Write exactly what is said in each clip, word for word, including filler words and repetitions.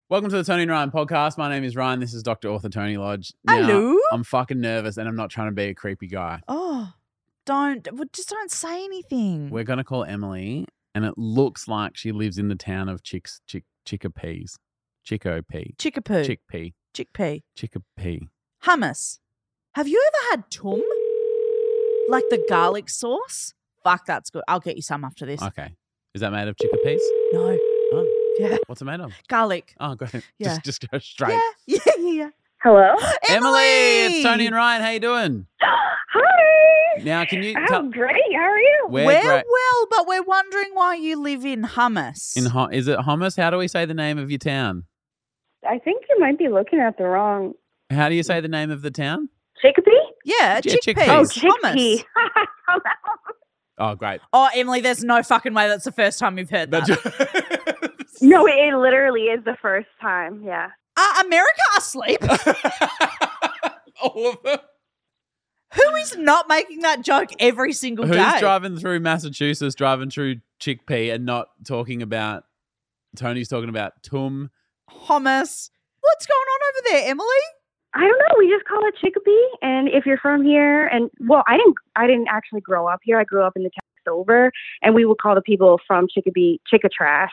Welcome to the Tony and Ryan podcast. My name is Ryan. This is Doctor Author Tony Lodge. Now, Hello. I'm fucking nervous and I'm not trying to be a creepy guy. Oh, don't. Well, just don't say anything. We're going to call Emily, and it looks like she lives in the town of Chicks, Chick, Chickapees. Chickopee. Chickapoo. Chickpea. Chickpea. Chickapee. Hummus. Have you ever had tum? Like the garlic sauce? Fuck, that's good. I'll get you some after this. Okay. Is that made of chickpeas? No. Oh. Yeah. What's it made of? Garlic. Oh, great. Yeah. Just, just go straight. Yeah. Yeah. Yeah. Hello? Emily, it's Tony and Ryan. How you doing? Hi. Now, can you I'm tell? great. How are you? We're We're great. well, but we're wondering why you live in Hummus. In Ho- is it hummus? How do we say the name of your town? I think you might be looking at the wrong How do you say the name of the town? Chickapee? yeah, Yeah, chickpeas. chickpeas. Oh, Hummus. chickpea. Oh, great. Oh, Emily, there's no fucking way that's the first time you've heard that. No, it literally is the first time. Yeah. Uh, America asleep? All of them. Who is not making that joke every single Who's day? driving through Massachusetts, driving through Chickpea and not talking about, Tony's talking about Tum. Hummus. What's going on over there, Emily? I don't know. We just call it Chickapee. And if you're from here, and well, I didn't, I didn't actually grow up here. I grew up in the town over, and we would call the people from Chickapee Chicka Trash.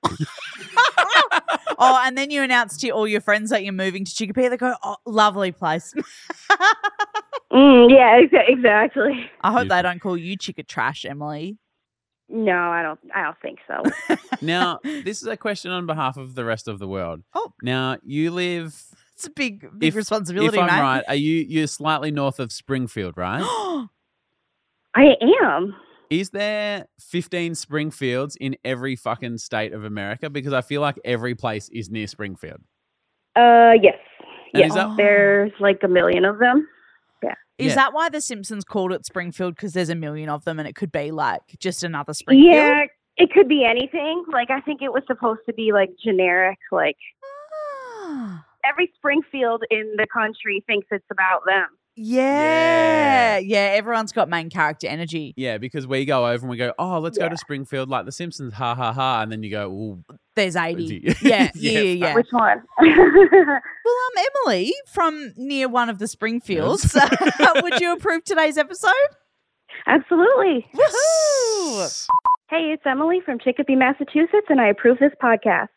Oh, and then you announce to all your friends that you're moving to Chickapee. They go, oh, lovely place. Mm, yeah, ex- exactly. I hope Beautiful. they don't call you Chicka Trash, Emily. No, I don't. I don't think so. Now, this is a question on behalf of the rest of the world. Oh. Now, you live, It's a big, big if, responsibility, if I'm mate. right, are you, you're slightly north of Springfield, right? I am. Is there fifteen Springfields in every fucking state of America? Because I feel like every place is near Springfield. Uh, yes. And Yes. is that- There's like a million of them. Is Yeah. that why The Simpsons called it Springfield? Because there's a million of them and it could be like just another Springfield? Yeah, it could be anything. Like, I think it was supposed to be like generic. Like, Ah. every Springfield in the country thinks it's about them. Yeah. Yeah, everyone's got main character energy. Yeah, because we go over and we go, oh, let's go Yeah. to Springfield like The Simpsons, ha, ha, ha. And then you go, ooh. There's eighty. Yeah. Yeah, Yeah, yeah, yeah. yeah. Which one? Well, um, Emily, from near one of the Springfields, would you approve today's episode? Absolutely. Woohoo! Hey, it's Emily from Chicopee, Massachusetts, and I approve this podcast.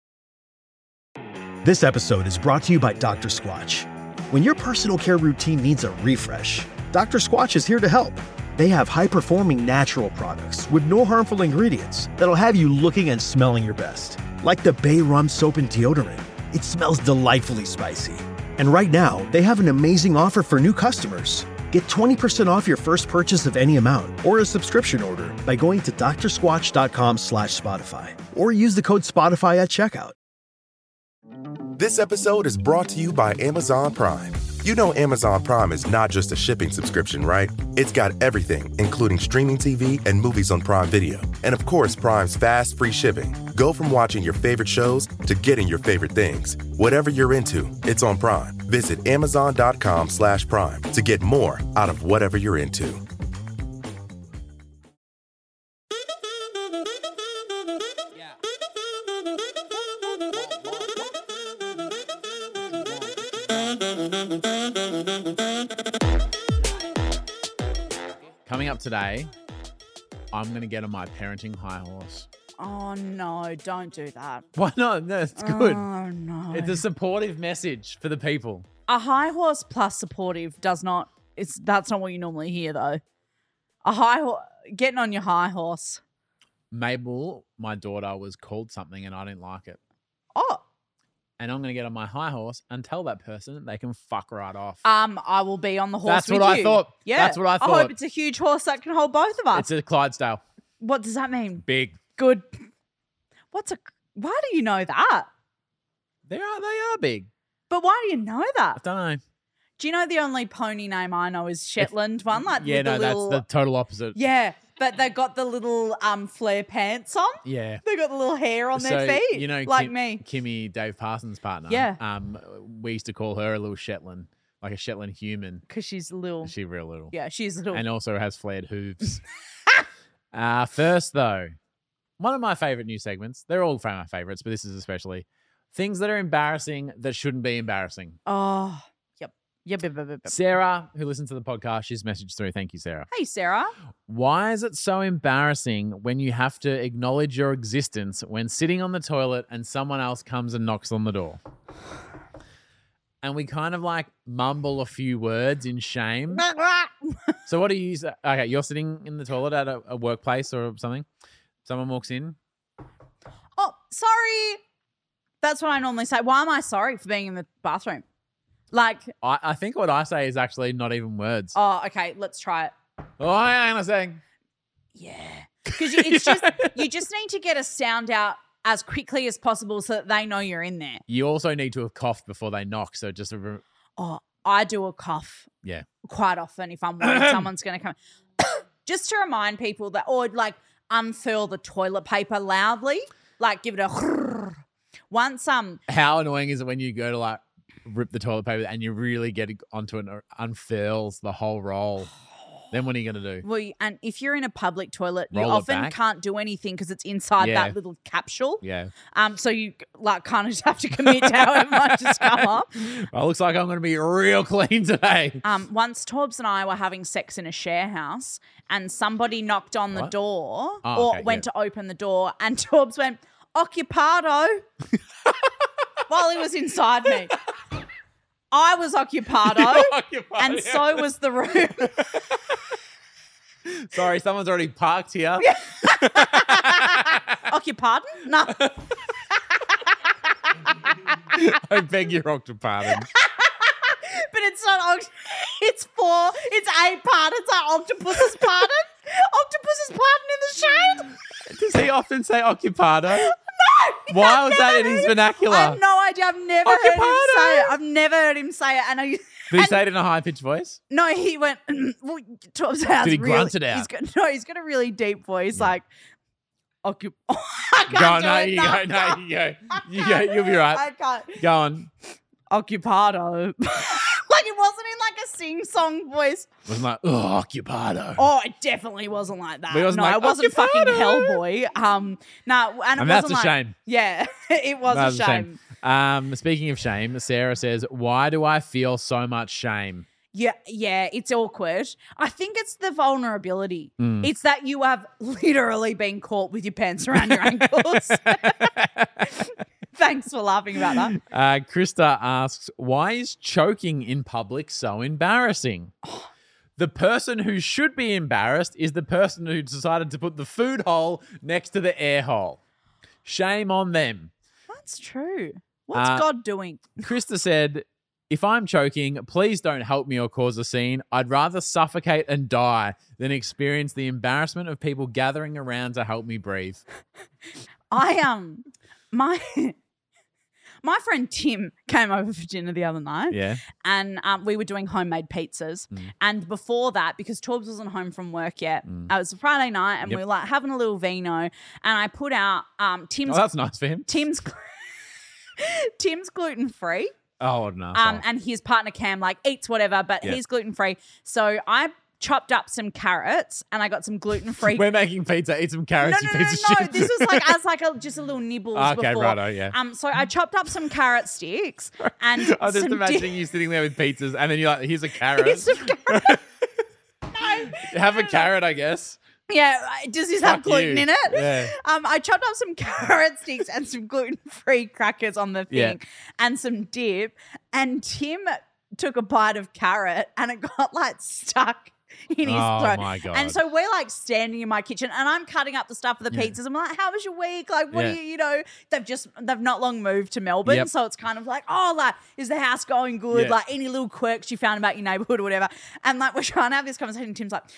This episode is brought to you by Doctor Squatch. When your personal care routine needs a refresh, Doctor Squatch is here to help. They have high-performing natural products with no harmful ingredients that'll have you looking and smelling your best. Like the Bay Rum Soap and Deodorant. It smells delightfully spicy. And right now, they have an amazing offer for new customers. Get twenty percent off your first purchase of any amount or a subscription order by going to drsquatch.com slash Spotify or use the code Spotify at checkout. This episode is brought to you by Amazon Prime. You know Amazon Prime is not just a shipping subscription, right? It's got everything, including streaming T V and movies on Prime Video. And of course, Prime's fast, free shipping. Go from watching your favorite shows to getting your favorite things. Whatever you're into, it's on Prime. Visit amazon.com slash prime to get more out of whatever you're into. Coming up today, I'm going to get on my parenting high horse. Oh, no, don't do that. Why not? No, it's good. Oh, no. It's a supportive message for the people. A high horse plus supportive does not, it's that's not what you normally hear, though. A high horse, getting on your high horse. Mabel, my daughter, was called something and I didn't like it. Oh, And I'm going to get on my high horse and tell that person they can fuck right off. um, I will be on the horse That's with what I you. thought. Yeah. That's what I I thought. hope it's a huge horse that can hold both of us. It's a Clydesdale. What does that mean? Big. Good. What's a, why do you know that? They are, they are big. But why do you know I that? don't know. Do you know the only pony name I know is Shetland one? Like Yeah, with the no, little, that's the total opposite. yeah, but they got the little um flare pants on. Yeah. They got the little hair on their So, feet. you know, like Kim- me. Kimmy, Dave Parsons' partner. Yeah. Um, we used to call her a little Shetland, like a Shetland human. Because she's little. She's real little. Yeah, she's little. And also has flared hooves. uh, first, though, one of my favorite new segments. They're all my favorites, but this is especially Things that are embarrassing that shouldn't be embarrassing. Oh, yep. Yep, yep, yep, yep. yep. Sarah, who listens to the podcast, she's messaged through. Thank you, Sarah. Hey, Sarah. Why is it so embarrassing when you have to acknowledge your existence when sitting on the toilet and someone else comes and knocks on the door? And we kind of like mumble a few words in shame. So what do you use? Okay, you're sitting in the toilet at a, a workplace or something. Someone walks in. Oh, sorry. That's what I normally say. Why am I sorry for being in the bathroom? Like, I, I think what I say is actually not even words. oh, okay, let's try it. Oh, hang on a second. Yeah. Because it's just, you just need to get a sound out as quickly as possible so that they know you're in there. You also need to have coughed before they knock. So just a, re- Oh, I do a cough yeah. quite often if I'm worried someone's going to come. Just to remind people that, or like unfurl the toilet paper loudly, like give it a once. Um, How annoying is it when you go to like rip the toilet paper and you really get onto it and it unfurls the whole roll? Then what are you going to do? Well, and if you're in a public toilet, Roll you it often back? can't do anything because it's inside Yeah. that little capsule. Yeah. Um, so you like kind of just have to commit to how it might just come up. Well, looks like I'm going to be real clean today. Um, once Torbs and I were having sex in a share house, and somebody knocked on the What? door Oh, or okay, went yeah. to open the door, and Torbs went occupado while he was inside me. I was occupado, and yeah. so was the room. Sorry, someone's already parked here. Occupado? No. I beg your octopardon. But it's not oct- it's four, it's eight part. It's like octopus's pardon. Octopus's pardon in the shade. Does he often say occupado? No. Why I've was that never in his heard- vernacular? I have no idea. I've never heard him Occupado. say it. I've never heard him say it. And I Did he and- say it in a high-pitched voice? no, he went. Well, Torbs has Did he really, grunt it out? He's got, no, he's got a really deep voice, like occup. I can't Go, do no, it. you go, no, you go. You go, you'll be right. I can't. Go on. Occupado. Like it wasn't in like a sing-song voice. It wasn't like, oh, occupado. Oh, it definitely wasn't like that. But it wasn't no, like, it wasn't fucking "Occupado." Hellboy. Um, no, and it And that's wasn't a like, shame. Yeah, it was That's a shame. Um, speaking of shame, Sarah says, why do I feel so much shame? Yeah, yeah, it's awkward. I think it's the vulnerability. Mm. It's that you have literally been caught with your pants around your ankles. Thanks for laughing about that. Uh, Krista asks, why is choking in public so embarrassing? The person who should be embarrassed is the person who decided to put the food hole next to the air hole. Shame on them. That's true. What's Uh, God doing? Krista said, if I'm choking, please don't help me or cause a scene. I'd rather suffocate and die than experience the embarrassment of people gathering around to help me breathe. I um my my friend Tim came over for dinner the other night. Yeah. And um, we were doing homemade pizzas. Mm. And before that, because Torbs wasn't home from work yet, it was a Friday night and Yep. we were like having a little vino. And I put out um, Oh, Tim's that's nice for him. Tim's Tim's gluten free. Oh, no. Um, and his partner Cam like eats whatever, but Yeah. he's gluten free. So I chopped up some carrots and I got some gluten free. We're making pizza. Eat some No, carrots, no, you no, piece no, of no. shit. This was like as like a, just a little nibbles Okay, before. righto, yeah. Um, so I chopped up some carrot sticks and I'm just some imagining di- you sitting there with pizzas and then you're like, here's a carrot. some carrot. No, Have a carrot, I guess. yeah. Does this have Fuck gluten you. in it? Yeah. Um, I chopped up some carrot sticks and some gluten-free crackers on the thing Yeah. and some dip. And Tim took a bite of carrot and it got like stuck in his Oh, throat. my God. And so we're like standing in my kitchen and I'm cutting up the stuff for the pizzas. I'm like, how was your week? Like, what Yeah. do you, you know, they've just, they've not long moved to Melbourne. Yep. So it's kind of like, oh, like, is the house going good? Yeah. Like any little quirks you found about your neighborhood or whatever. And like, we're trying to have this conversation. Tim's like,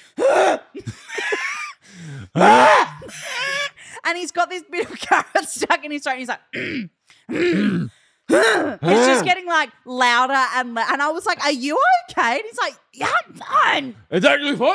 and he's got this bit of carrot stuck in his throat and he's like, it's just getting like louder and la- and I was like, are you okay? And he's like, yeah, I'm fine. It's actually fun.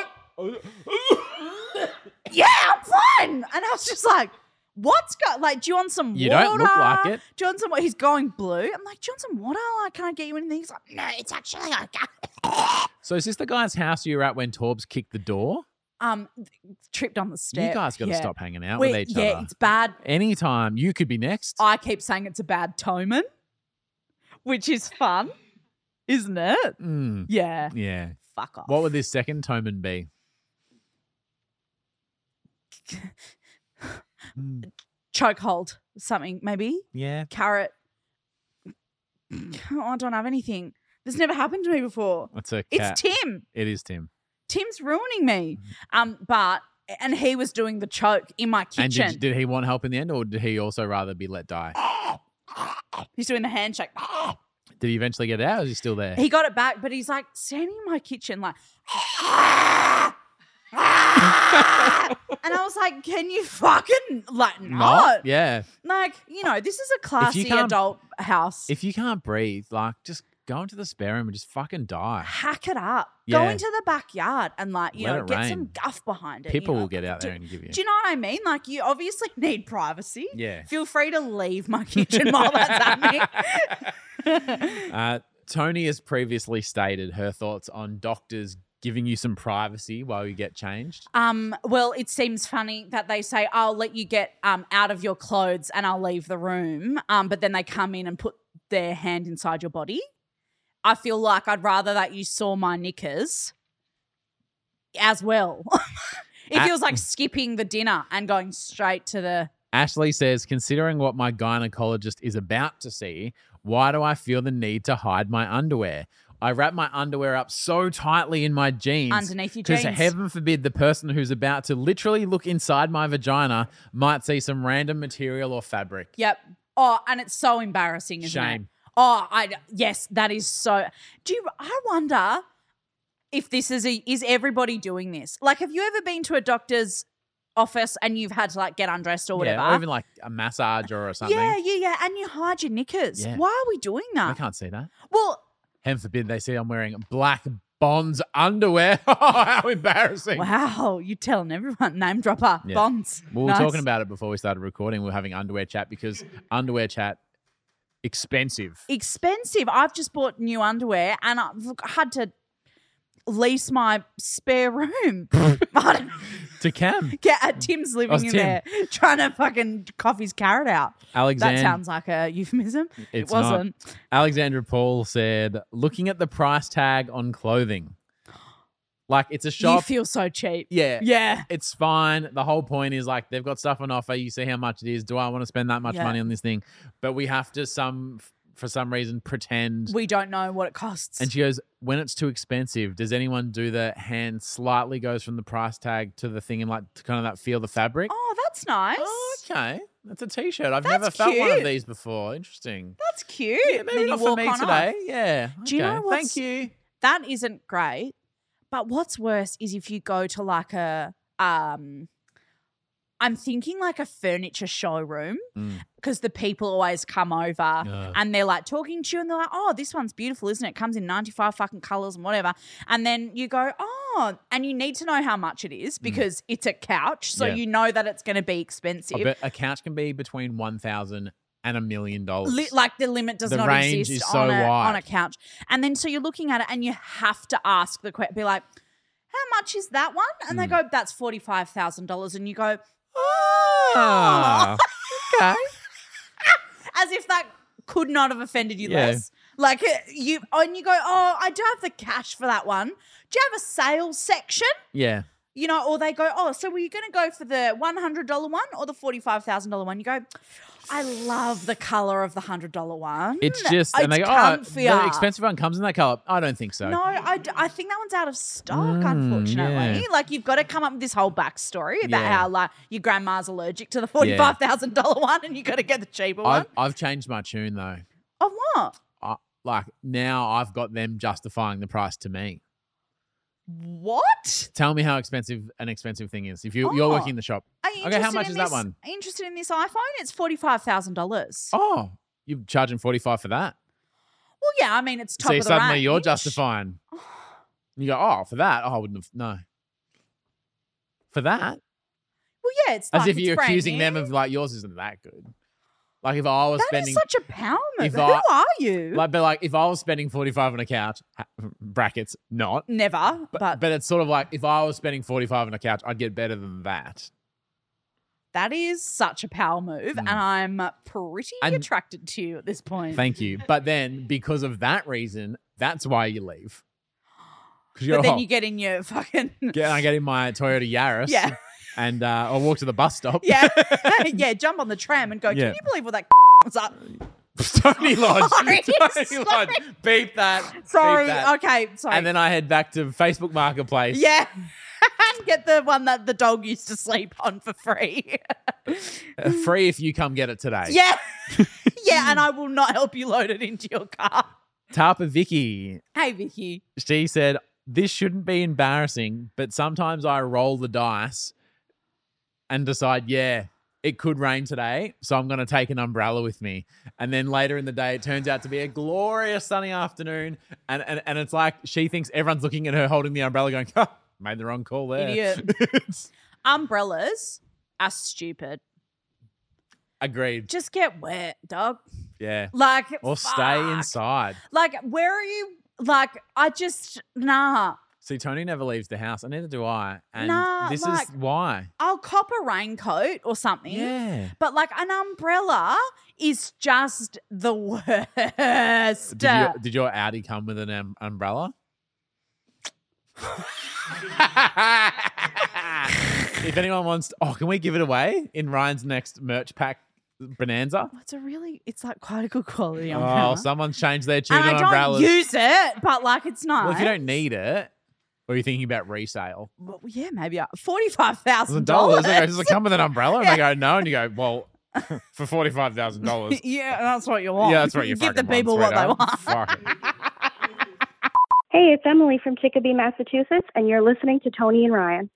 Yeah, I'm fine. And I was just like, what's got like, do you want some You water? don't look like it. Do you want some water? He's going blue. I'm like, do you want some water? Like, can I get you anything? He's like, no, it's actually okay. So is this the guy's house you were at when Torbs kicked the door? Um, tripped on the step. You guys got to yeah. stop hanging out We- with each yeah, other. it's bad. Anytime you could be next. I keep saying it's a bad Toman, which is fun, isn't it? Mm, Yeah. yeah. Fuck off. What would this second Toman be? Mm, Chokehold, something maybe. yeah. Carrot. Oh, I don't have anything. This never happened to me before. It's a cat. It's Tim. It is Tim. Tim's ruining me. Um, but and he was doing the choke in my And kitchen. did, did he want help in the end, or did he also rather be let die? He's doing the handshake. Did he eventually get it out, or is he still there? He got it back, but he's like standing in my kitchen, like. And I was like, "Can you fucking like not?" Not? Yeah. Like, you know, this is a classy can't- adult house. If you can't breathe, like, just go into the spare room and just fucking die. Hack it up. Go Yeah. into the backyard and like, you Let know, it get rain. some guff behind it. People you know? will get out do, there and give you. Do you know what I mean? Like, you obviously need privacy. Yeah. Feel free to leave my kitchen while that's happening. Uh, Tony has previously stated her thoughts on doctors giving you some privacy while you get changed. Um, well, it seems funny that they say, I'll let you get um, out of your clothes and I'll leave the room. Um, but then they come in and put their hand inside your body. I feel like I'd rather that you saw my knickers as well. It At- feels like skipping the dinner and going straight to the... Ashley says, considering what my gynecologist is about to see, why do I feel the need to hide my underwear? I wrap my underwear up so tightly in my jeans. Underneath your Because jeans. heaven forbid the person who's about to literally look inside my vagina might see some random material or fabric. Yep. Oh, and it's so embarrassing, isn't it? Shame. Oh, I yes, that is so. Do you? I wonder if this is a is everybody doing this? Like, have you ever been to a doctor's office and you've had to like get undressed or whatever? Yeah, or even like a massage or something. yeah, yeah, yeah, and you hide your knickers. Yeah. Why are we doing I that? can't see that. Well, Heaven forbid they see I'm wearing black Bonds underwear. How embarrassing. wow, you're telling everyone. Name dropper, Yeah. Bonds. We were Nice. talking about it before we started recording. We were having underwear chat because underwear chat, expensive. Expensive. I've just bought new underwear and I've had to lease my spare room. I don't- To Cam. Get at Tim's living Oh, it's in Tim. there trying to fucking cough his carrot out. Alexander. That sounds like a euphemism. It's it wasn't. Not. Alexandra Paul said, looking at the price tag on clothing, like it's a You shop. feel so cheap. yeah. Yeah. It's fine. The whole point is like they've got stuff on offer. You see how much it is. Do I want to spend that much Yeah. money on this thing? But we have to some for some reason pretend. We don't know what it costs. And she goes, when it's too expensive, does anyone do the hand slightly goes from the price tag to the thing and like to kind of that feel the fabric? oh, that's nice. Oh, okay. That's a t-shirt. I've That's never felt one of cute. these before. Interesting. That's cute. Yeah, maybe Then you not for walk me on today. off. Yeah. Do you okay. know what's- Thank you. That isn't great. But what's worse is if you go to like a um I'm thinking like a furniture showroom Mm. because the people always come over Ugh. and they're like talking to you and they're like, oh, this one's beautiful, isn't it? It comes in ninety-five fucking colours and whatever. And then you go, oh, and you need to know how much it is because it's a couch. So Mm. Yeah. you know that it's going to be I expensive. bet a couch can be between one thousand and a million dollars. Li- like the limit does The not range exist is so on, a, wide. on a couch. And then so you're looking at it and you have to ask the question, be like, how much is that one? And Mm. they go, that's forty-five thousand dollars. And you go, Ah, okay. as if that could not have offended you Yeah. less. Like uh, you, and you go, oh, I do have the cash for that one. Do you have a sales section? Yeah. You know, or they go, oh, so were you going to go for the one hundred dollars one or the forty-five thousand dollars one? You go, I love the color of the one hundred dollars one. It's just, and they go, It's oh, comfier. the expensive one comes in that color. I don't think so. No, I, d- I think that one's out of stock, Mm, unfortunately. yeah. Like, you've got to come up with this whole backstory about Yeah. how, like, your grandma's allergic to the forty-five thousand dollars one and you got to get the cheaper one. I've, I've changed my tune though. Of what? I, like now I've got them justifying the price to me. What? Tell me how expensive an expensive thing is. If you, you're Oh. working in the shop. Are you Okay, how interested much in is that this- one? Are you interested in this iPhone? It's forty-five thousand dollars. Oh, you're charging forty-five for that? Well, yeah, I mean, it's top See, of the suddenly you're range. justifying. You go, oh, for that? Oh, I wouldn't have, no. For that? Well, yeah, it's As like if it's you're brand accusing them new. of like, yours isn't that good. Like if I was That spending is such a power move. if Who I- are you? like, but like if I was spending forty-five on a couch, ha- brackets not, Never, but, but, but it's sort of like if I was spending forty-five on a couch, I'd get better than that. that is such a power move, and I'm pretty Mm. And- attracted to you at this point. Thank you. But then because of that reason, that's why you leave. Because you're But then oh, you get in your fucking get, I get in my Toyota Yaris. Yeah. And uh, I'll walk to the bus stop. yeah, yeah. Jump on the tram and go. Yeah. Can you believe what that was up? Tony Lodge. Sorry, Tony sorry. Lodge. Beep that. Beep Sorry. that. Okay. Sorry. And then I head back to Facebook Marketplace. yeah, and get the one that the dog used to sleep on for free. Uh, free if you come get it today. yeah, yeah. And I will not help you load it into your car. Tarpa Vicky. Hey, Vicky. She said, this shouldn't be embarrassing, but sometimes I roll the dice and decide, yeah, it could rain today, so I'm going to take an umbrella with me. And then later in the day, it turns out to be a glorious sunny afternoon. And and, and it's like she thinks everyone's looking at her holding the umbrella going, oh, made the wrong call there. Idiot. Umbrellas are stupid. Agreed. Just get wet, dog. Yeah. Like, Or stay fuck. inside. Like, where are you? Like, I just, nah. See, Tony never leaves the house, and neither do I. And Nah, this like- is why. I'll cop a raincoat or something. Yeah. But like an umbrella is just the worst. Did, you, did your Audi come with an um, umbrella? If anyone wants to, oh, can we give it away in Ryan's next merch pack bonanza? It's a really, it's like quite a good quality umbrella. Oh, someone's changed their tune and I on don't umbrellas. use it, but like it's nice. Well, if you don't need it, or are you thinking about resale? Well, yeah, maybe forty-five thousand Dollars. dollars. Does it come with an umbrella? And they go, no. And you go, well, for forty-five thousand dollars. Yeah, that's what you want. Yeah, that's what you give the fucking people want, what they sweetheart. want. Fuck it. Hey, it's Emily from Chicopee, Massachusetts, and you're listening to Tony and Ryan.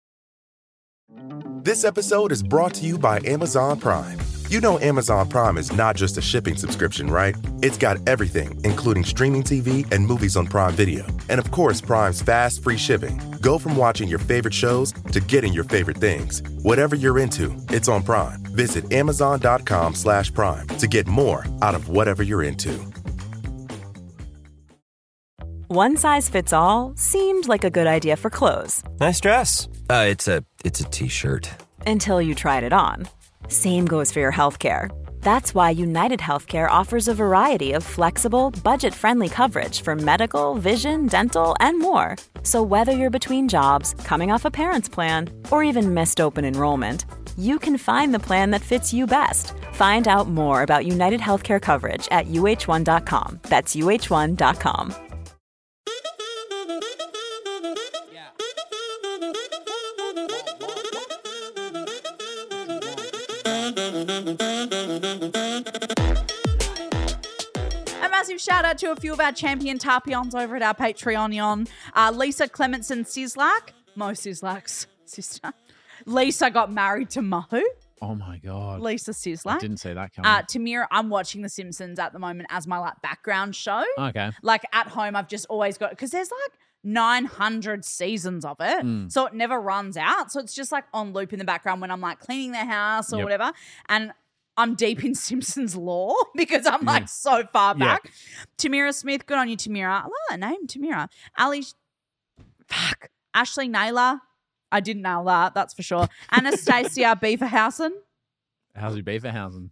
This episode is brought to you by Amazon Prime. You know Amazon Prime is not just a shipping subscription, right? It's got everything, including streaming T V and movies on Prime Video. And of course, Prime's fast, free shipping. Go from watching your favorite shows to getting your favorite things. Whatever you're into, it's on Prime. Visit amazon.com slash prime to get more out of whatever you're into. One size fits all seemed like a good idea for clothes. Nice dress. Uh, it's a it's a t-shirt. Until you tried it on. Same goes for your healthcare. That's why United Healthcare offers a variety of flexible, budget-friendly coverage for medical, vision, dental, and more. So whether you're between jobs, coming off a parent's plan, or even missed open enrollment, you can find the plan that fits you best. Find out more about United Healthcare coverage at U H one dot com. That's U H one dot com. A massive shout out to a few of our champion Tarpions over at our Patreon. Uh, Lisa Clementson Sislak, Mo Sislak's sister. Lisa got married to Mo. Oh, my God. Lisa I Sislak. didn't see that coming. Uh, Tamira, I'm watching The Simpsons at the moment as my like background show. okay. Like at home, I've just always got, because there's like nine hundred seasons of it. Mm. So it never runs out. So it's just like on loop in the background when I'm like cleaning the house or Yep. whatever. And I'm deep in Simpsons lore because I'm like so far Yeah. back. Tamira Smith, good on you, Tamira. I love that name, Tamira. Ali, fuck. Ashley Naylor. I didn't nail that, that's for sure. Anastasia Beaverhausen. How's your Beaverhausen?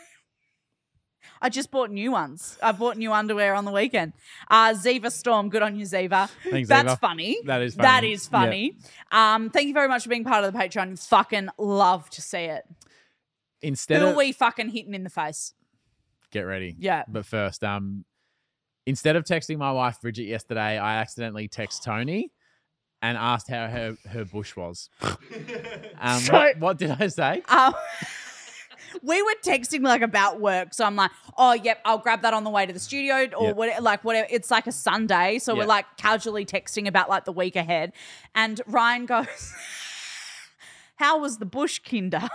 I just bought new ones. I bought new underwear on the weekend. Uh, Ziva Storm, good on you, Ziva. Thanks, That's Ziva. funny. That is That funny. is funny. Um, thank you very much for being part of the Patreon. Fucking love to see it. Instead Who of... are we fucking hitting in the face? Get ready. Yeah. But first, um, instead of texting my wife Bridget yesterday, I accidentally text Tony and asked how her, her bush was. Um, So- what, what did I say? Um, we were texting like about work, so I'm like, "Oh, yep, I'll grab that on the way to the studio or Yep. what." Like whatever. It's like a Sunday, so we're Yep. like casually texting about like the week ahead. And Ryan goes, "How was the bush kinder?"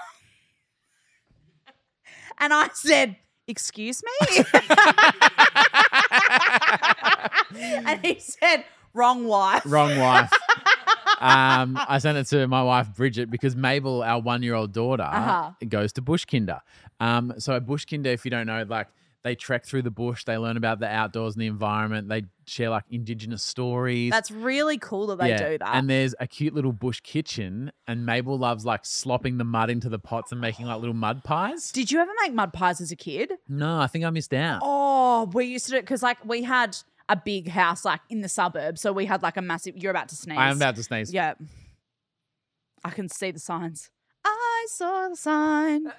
And I said, "Excuse me," and he said, "Wrong wife." Wrong wife. um, I sent it to my wife Bridget because Mabel, our one-year-old daughter, Uh-huh. goes to Bushkinder. Um, so a bushkinder, if you don't know, like they trek through the bush, they learn about the outdoors and the environment. They share like indigenous stories. That's really cool that they Yeah, do that. And there's a cute little bush kitchen, and Mabel loves like slopping the mud into the pots and making like little mud pies. Did you ever make mud pies as a kid? No, I think I missed out. Oh, we used to do it because like we had a big house like in the suburbs. So we had like a massive, you're about to sneeze. I am about to sneeze. Yeah. I can see the signs. I saw the sign.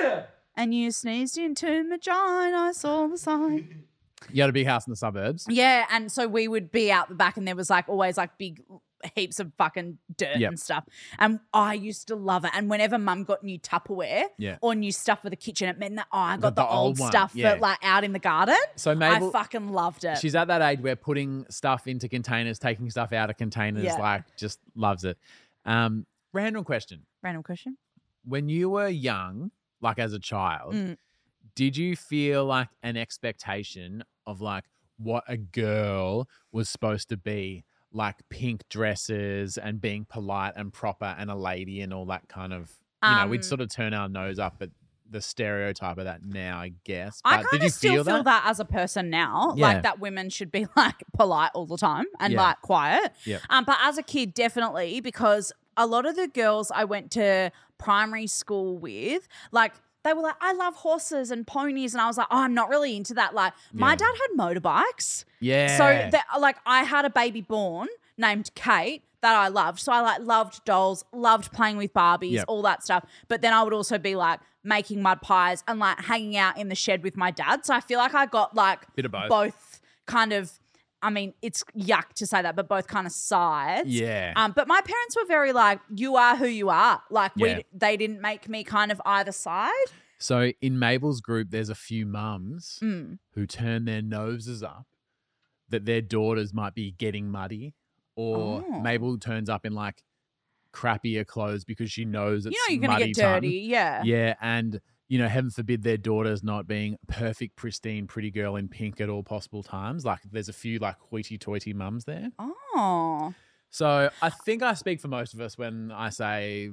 And you sneezed into my vagina. I saw the sign. You had a big house in the suburbs. Yeah, and so we would be out the back and there was like always like big heaps of fucking dirt Yep. and stuff. And I used to love it. And whenever mum got new Tupperware Yeah. or new stuff for the kitchen, it meant that oh, I got, Got the, the old, old one, stuff yeah. for like out in the garden. So Mabel, I fucking loved it. she's at that age where putting stuff into containers, taking stuff out of containers, Yeah. like just loves it. Um, random question. Random question. When you were young, like as a child, Mm. did you feel like an expectation of like what a girl was supposed to be, like pink dresses and being polite and proper and a lady and all that kind of, you know, we'd Um, sort of turn our nose up at the stereotype of that now, I guess. I But kind did you of still feel feel that? that? as a person now, Yeah. like that women should be like polite all the time and Yeah. like quiet. Yeah. Um, but as a kid, definitely, because a lot of the girls I went to primary school with, like they were like, I love horses and ponies, and I was like, oh, I'm not really into that. Like my Yeah. dad had motorbikes, Yeah. so that like I had a baby born named Kate that I loved. So I like loved dolls, loved playing with Barbies, Yep. all that stuff. But then I would also be like making mud pies and like hanging out in the shed with my dad. So I feel like I got like Bit of both. both kind of, I mean, it's yuck to say that, but both kind of sides. Yeah. Um, but my parents were very like, you are who you are. Like Yeah. we, they didn't make me kind of either side. So in Mabel's group, there's a few mums Mm. who turn their noses up that their daughters might be getting muddy, or Oh. Mabel turns up in like crappier clothes because she knows it's You know you're going to muddy get dirty. time. Yeah. Yeah, and you know, heaven forbid their daughter's not being perfect, pristine, pretty girl in pink at all possible times. Like there's a few like hoity-toity mums there. Oh. So I think I speak for most of us when I say,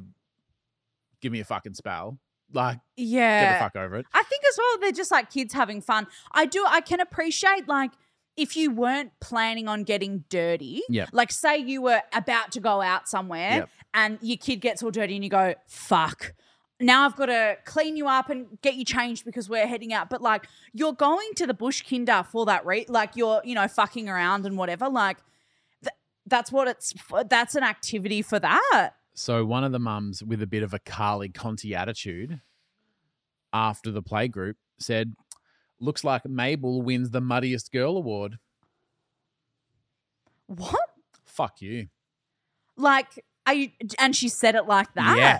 give me a fucking spell. Like, Yeah. get the fuck over it. I think as well, they're just like kids having fun. I do, I can appreciate like if you weren't planning on getting dirty, Yep. like say you were about to go out somewhere Yep. and your kid gets all dirty and you go, fuck. Now I've got to clean you up and get you changed because we're heading out. But like you're going to the bush kinder for that, re- like you're, you know, fucking around and whatever. Like th- that's what it's, for. That's an activity for that. So one of the mums with a bit of a Carly Conti attitude after the playgroup said, looks like Mabel wins the Muddiest Girl Award. What? Fuck you. Like, are you, and she said it like that? Yeah.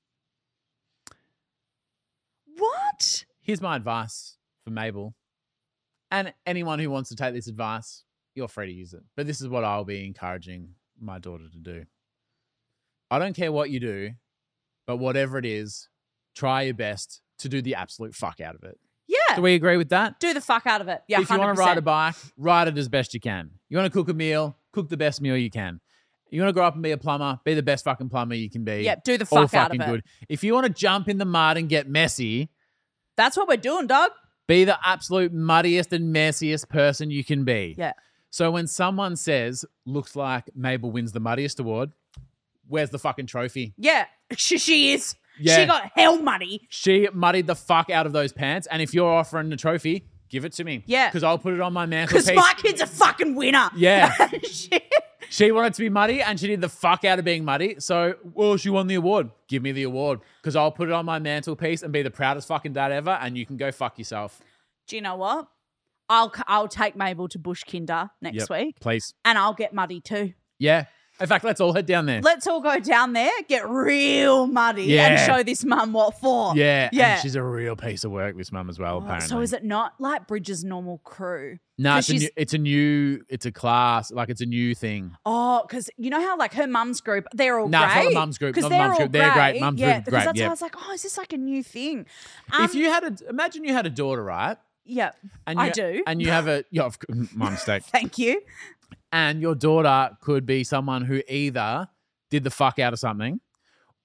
What? Here's my advice for Mabel. And anyone who wants to take this advice, you're free to use it. But this is what I'll be encouraging my daughter to do. I don't care what you do, but whatever it is, try your best to do the absolute fuck out of it. Yeah. Do we agree with that? Do the fuck out of it. Yeah, If you want to ride a bike, ride it as best you can. You want to cook a meal, cook the best meal you can. You want to grow up and be a plumber, be the best fucking plumber you can be. Yeah, do the All fuck out of fucking it. good. If you want to jump in the mud and get messy, That's what we're doing, dog. be the absolute muddiest and messiest person you can be. Yeah. So when someone says, looks like Mabel wins the muddiest award, where's the fucking trophy? Yeah, she, she is. Yeah. She got hell muddy. She muddied the fuck out of those pants. And if you're offering the trophy, give it to me. Yeah. Because I'll put it on my mantelpiece. Because my kid's a fucking winner. Yeah. She- She wanted to be muddy and she did the fuck out of being muddy. So, well, she won the award. Give me the award because I'll put it on my mantelpiece and be the proudest fucking dad ever, and you can go fuck yourself. Do you know what? I'll I'll take Mabel to Bush Kinder next Yep, week, please. and I'll get muddy too. Yeah. In fact, let's all head down there. Let's all go down there, get real muddy, Yeah. and show this mum what for. yeah. yeah. And she's a real piece of work, this mum as well, apparently. So is it not like Bridges' normal crew? No, 'Cause it's a, she's- new, it's a new, it's a class, like it's a new thing. Oh, because you know how like her mum's group, they're all No, great. it's not the mum's group, 'Cause not the they're mum's all group. They're great. Mum's yeah, group, because great, that's yeah. why I was like, oh, is this like a new thing? Um, if you had a, imagine you had a daughter, right? yeah, And I you, do. And you have a, yeah, of course, my mistake. Thank you. And your daughter could be someone who either did the fuck out of something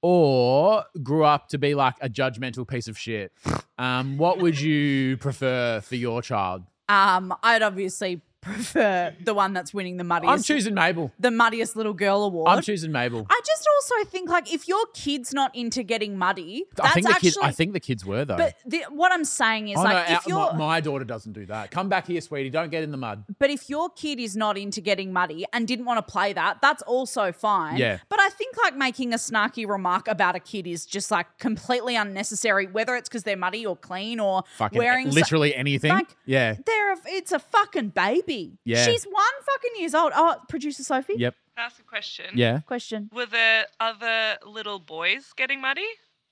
or grew up to be like a judgmental piece of shit. Um, what would you prefer for your child? Um, I'd obviously prefer the one that's winning the muddiest. I'm choosing Mabel. The muddiest little girl award. I'm choosing Mabel. I just also think like if your kid's not into getting muddy, that's I think the actually. kids. I think the kids were though. But the, what I'm saying is oh, like no, if our- you're. my, my daughter doesn't do that. Come back here, sweetie. Don't get in the mud. But if your kid is not into getting muddy and didn't want to play that, that's also fine. Yeah. But I think like making a snarky remark about a kid is just like completely unnecessary, whether it's because they're muddy or clean or Fucking wearing so- literally anything. Like, yeah. They're a, it's a fucking baby. Yeah. She's one fucking years old. Oh, producer Sophie. Yep. Can I ask a question? Yeah. Question. Were there other little boys getting muddy?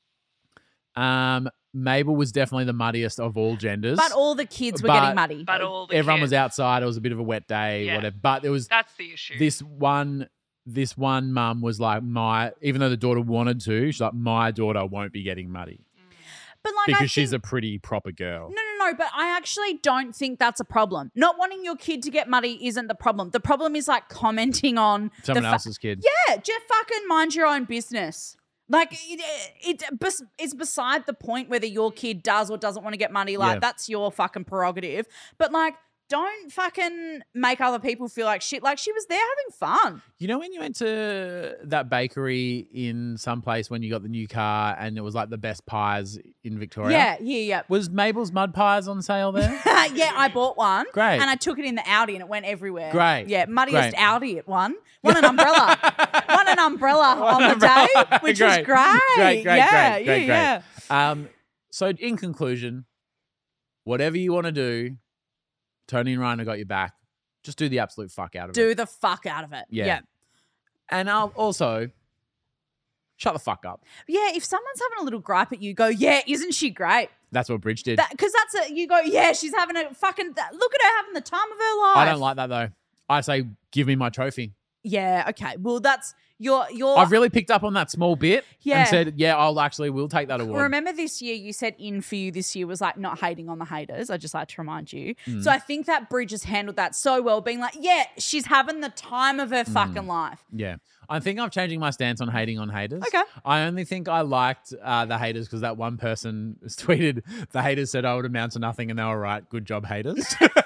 Um, Mabel was definitely the muddiest of all genders. But all the kids were But- getting muddy. But all the Everyone kids. was outside. It was a bit of a wet day, Yeah. whatever. But there was That's the issue. this one. This one mum was like, my, even though the daughter wanted to, she's like, my daughter won't be getting muddy But like, because I she's a think, pretty proper girl. no, no, no. But I actually don't think that's a problem. Not wanting your kid to get muddy isn't the problem. The problem is like commenting on Someone the fa- else's kid. Yeah, just fucking mind your own business. Like it, it, bes- it's beside the point whether your kid does or doesn't want to get muddy. Like Yeah. that's your fucking prerogative. But like, don't fucking make other people feel like shit. Like she was there having fun. You know when you went to that bakery in some place when you got the new car and it was like the best pies in Victoria? Yeah, yeah, yeah. Was Mabel's mud pies on sale there? Yeah, I bought one. Great. And I took it in the Audi and it went everywhere. Great. Yeah, muddiest Great. Audi it won. Won an umbrella. won an umbrella on the day, which was great. Great, great, yeah, great, great, yeah, great. Um, so in conclusion, whatever you want to do, Tony and Ryan have got your back. Just do the absolute fuck out of Do it. the fuck out of it. Yeah. yeah. And I'll also shut the fuck up. Yeah, if someone's having a little gripe at you, go, yeah, isn't she great? That's what Bridge did. Because that's a, you go, yeah, she's having a fucking, look at her having the time of her life. I don't like that though. I say, give me my trophy. Yeah, okay. Well, that's, your, your. I've really picked up on that small bit Yeah. and said, yeah, I'll actually, will take that award. Remember this year, you said in for you this year was like not hating on the haters. I just like to remind you. Mm. So I think that Bridge has handled that so well, being like, yeah, she's having the time of her Mm. fucking life. Yeah. I think I'm changing my stance on hating on haters. Okay. I only think I liked uh, the haters because that one person tweeted, the haters said I would amount to nothing and they were right. Good job, haters.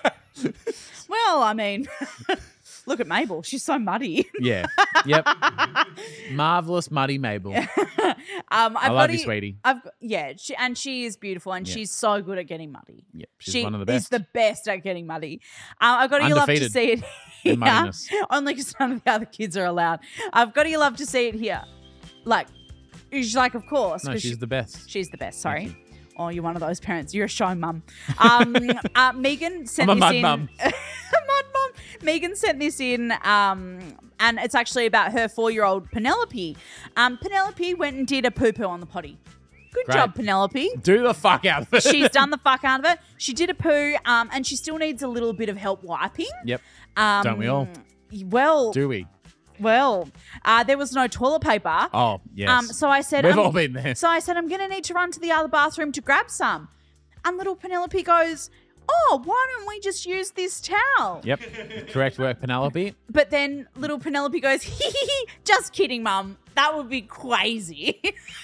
Well, I mean, look at Mabel. She's so muddy. Yeah. Yep. Marvelous muddy Mabel. um, I've I got love to- you, sweetie. I've got- yeah, she, and she is beautiful, and Yeah. she's so good at getting muddy. Yep. She's she one of the is best. the best at getting muddy. Um, I've got to you love to Undefeated see it in here. muddiness. Only because none of the other kids are allowed. I've got to you love to see it here. Like, she's like, of course. No, 'cause she's she- the best. She's the best. Sorry. Oh, you're one of those parents. You're a show mum. Um, uh, Megan sent I'm a this mud in. mum. Mud mum. Megan sent this in, um, and it's actually about her four-year-old Penelope. Um, Penelope went and did a poo-poo on the potty. Good Great. job, Penelope. Do the fuck out of it. She's done the fuck out of it. She did a poo, um, and she still needs a little bit of help wiping. Yep. Um, Don't we all? Well, Do we? well, uh, there was no toilet paper. Oh, yes. Um, so I said, We've um, all been there. So I said, I'm going to need to run to the other bathroom to grab some. And little Penelope goes, oh, why don't we just use this towel? Yep. Correct work, Penelope. But then little Penelope goes, hee hee hee, just kidding, Mum. That would be crazy.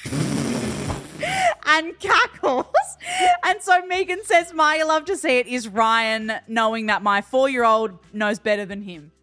And cackles. And so Megan says, my you love to see it is Ryan knowing that my four-year-old knows better than him.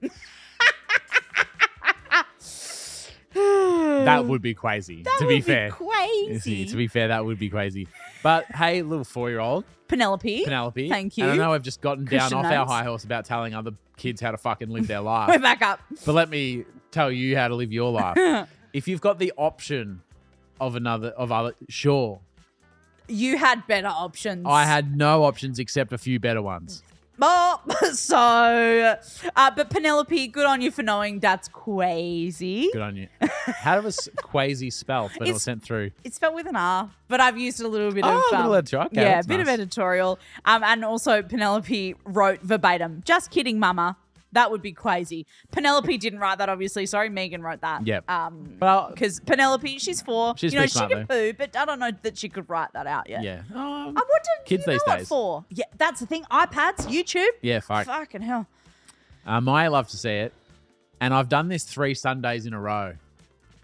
That would be crazy, That to would be be fair. crazy. To be fair, that would be crazy. But hey, little four-year-old, Penelope. Penelope. Thank you. And I know I've just gotten Christian down off our notes. high horse about telling other kids how to fucking live their We're life. back up. But let me tell you how to live your life. If you've got the option of another, of other, sure. You had better options. I had no options except a few better ones. Oh, so, uh, but Penelope, good on you for knowing that's crazy. Good on you. How does Quasi spell when it was It's- sent through? It's spelled with an R, but I've used a little bit Oh, of a little um, editorial. Okay, yeah, a that's bit of nice. editorial. Um, and also Penelope wrote verbatim, "Just kidding, Mama. That would be crazy." Penelope didn't write that, obviously. Sorry, Megan wrote that. Yep. Um, Well, because Penelope, she's four. She's you know, pretty she smart, can poo, but I don't know that she could write that out yet. yeah. Um, Oh, what did Kids you know these it days. for? Yeah, that's the thing. iPads, YouTube. yeah, fuck. Fucking hell. Um, I love to see it. And I've done this three Sundays in a row.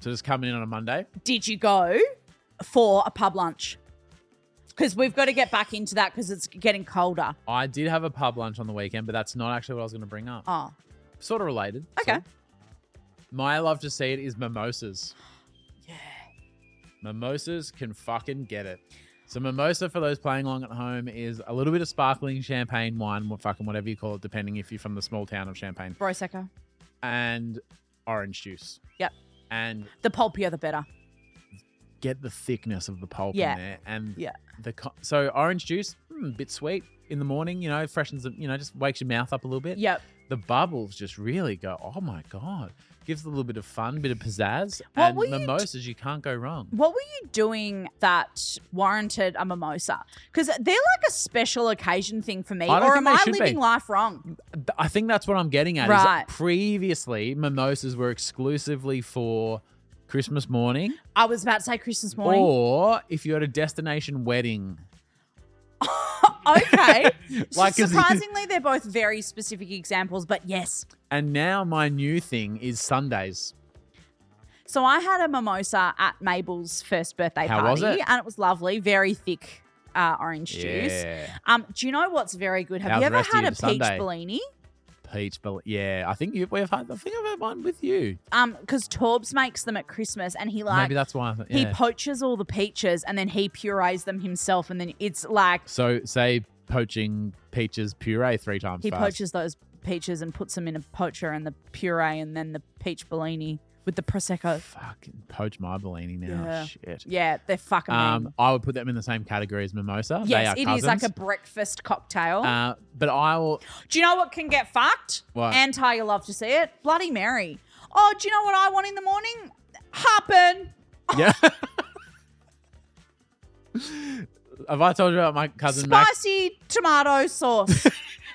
So just coming in on a Monday. Did you go for a pub lunch? Because we've got to get back into that because it's getting colder. I did have a pub lunch on the weekend, but that's not actually what I was going to bring up. Oh. Sort of related. Okay. So. My love to see it is mimosas. Yeah. Mimosas can fucking get it. So mimosa, for those playing along at home, is a little bit of sparkling champagne wine, or fucking whatever you call it, depending if you're from the small town of Champagne. Prosecco. And orange juice. Yep. And the pulpier, the better. Get the thickness of the pulp yeah. in there. And yeah. the so orange juice, hmm, bit sweet in the morning, you know, freshens, you know, just wakes your mouth up a little bit. Yep. The bubbles just really go, oh my God. Gives it a little bit of fun, bit of pizzazz. What and were you mimosas, d- you can't go wrong. What were you doing that warranted a mimosa? Because they're like a special occasion thing for me. I don't or think am they I should living be. life wrong? I think that's what I'm getting at. Right. Is previously, mimosas were exclusively for Christmas morning. I was about to say Christmas morning. Or if you had a destination wedding. Okay. Like, surprisingly, they're both very specific examples, but yes. And now my new thing is Sundays. So I had a mimosa at Mabel's first birthday How party. was it? And it was lovely. Very thick uh, orange juice. Yeah. Um, do you know what's very good? Have How's you the ever rest of had your a peach Sunday? Bellini? Peach, but yeah, I think you, we've had. I think I've had one with you. Um, because Torbs makes them at Christmas, and he like Maybe that's why. I th- he yeah. poaches all the peaches, and then he purees them himself, and then it's like So say poaching peaches puree three times he fast. poaches those peaches and puts them in a poacher and the puree, and then the peach Bellini with the prosecco. Fucking poach my Bellini now. Yeah. Shit. Yeah, they're fucking. Um, mean. I would put them in the same category as mimosa. Yes, they are it cousins. is like a breakfast cocktail. Uh, but I will. Do you know what can get fucked? What? And Ty, you love to see it. Bloody Mary. Oh, do you know what I want in the morning? Happen. Yeah. Have I told you about my cousin Max? Spicy tomato sauce.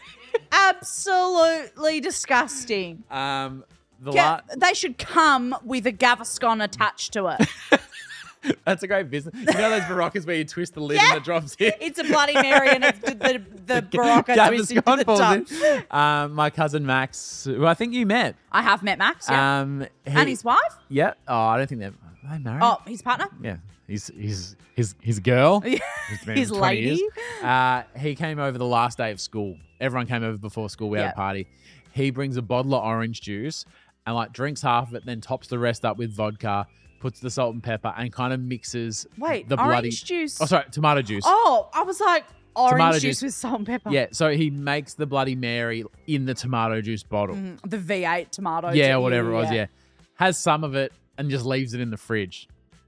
Absolutely disgusting. Um, the Get- la- they should come with a Gaviscon attached to it. That's a great business. You know those Baroccas where you twist the lid Yeah. and it drops in? It's a Bloody Mary and it's the, the, the Barocca twist into Gaviscon the falls top. in. Um, my cousin Max, who I think you met. I have met Max, yeah. Um, he- and his wife? Yeah. Oh, I don't think they're. Are they married? Oh, his partner? Yeah. He's he's his his girl. Yeah. He's been His twenty years. lady. Uh, he came over the last day of school. Everyone came over before school. We had Yeah. a party. He brings a bottle of orange juice and like drinks half of it, then tops the rest up with vodka, puts the salt and pepper, and kind of mixes Wait, the bloody orange juice? Oh, sorry, tomato juice. Oh, I was like, orange Tomato juice, juice. with salt and pepper. Yeah, so he makes the Bloody Mary in the tomato juice bottle. Mm, the V eight tomato Yeah, juice. whatever it was, yeah. Has some of it and just leaves it in the fridge.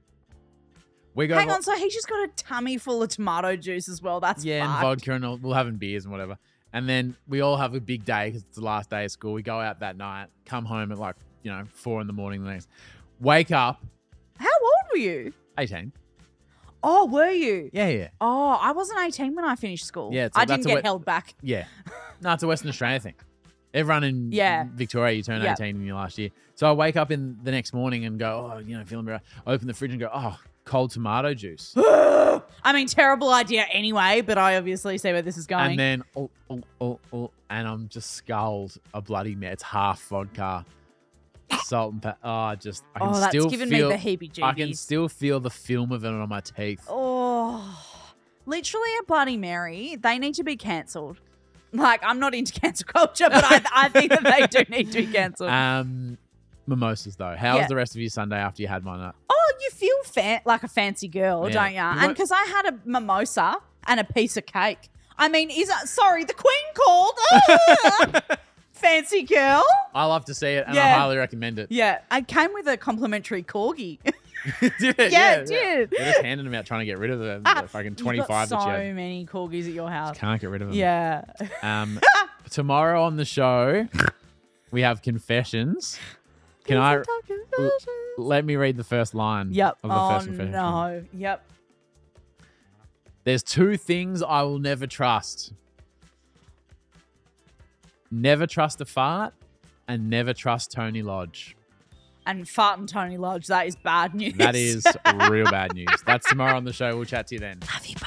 We go Hang on, so he's just got a tummy full of tomato juice as well. That's Yeah, and fucked. vodka, and all, we'll have beers and whatever. And then we all have a big day because it's the last day of school. We go out that night, come home at like, you know, four in the morning the next. Wake up, How old were you? eighteen. Oh, were you? Yeah, yeah. Oh, I wasn't eighteen when I finished school. Yeah, it's a- I that's didn't a get wet- held back. Yeah. No, it's a Western Australia thing. Everyone in Yeah. Victoria, you turn Yep. eighteen in your last year. So I wake up in the next morning and go, oh, you know, feeling better. Open the fridge and go, oh, cold tomato juice. I mean, terrible idea anyway, but I obviously see where this is going. And then, oh, oh, oh, oh, and I'm just sculled a bloody mess. It's half vodka, salt and pepper. Oh, just, I can Oh, that's still given me feel, the heebie-jeebies. I can still feel the film of it on my teeth. Oh, literally a Bloody Mary. They need to be cancelled. Like, I'm not into cancel culture, but I, I think that they do need to be cancelled. Um, mimosas, though. How was Yeah. the rest of your Sunday after you had mine up? Oh, you feel fa- like a fancy girl, Yeah. don't You you? And won't- because I had a mimosa and a piece of cake. I mean, is it, sorry, the Queen called. Ah! Fancy girl. I love to see it, and I Yeah. highly recommend it. Yeah, I came with a complimentary corgi. Did it? Yeah, it did. They're just handing them out, trying to get rid of the, the fucking twenty-five You've got that so you had. many corgis at your house. Can't get rid of them. Yeah. Um, tomorrow on the show, we have confessions. Can I l- let me read the first line? Yep. Of the Oh, first confession. no. Yep. There's two things I will never trust. Never trust a fart, and never trust Tony Lodge. And fart and Tony Lodge, that is bad news. That is real bad news. That's tomorrow on the show. We'll chat to you then. Love you,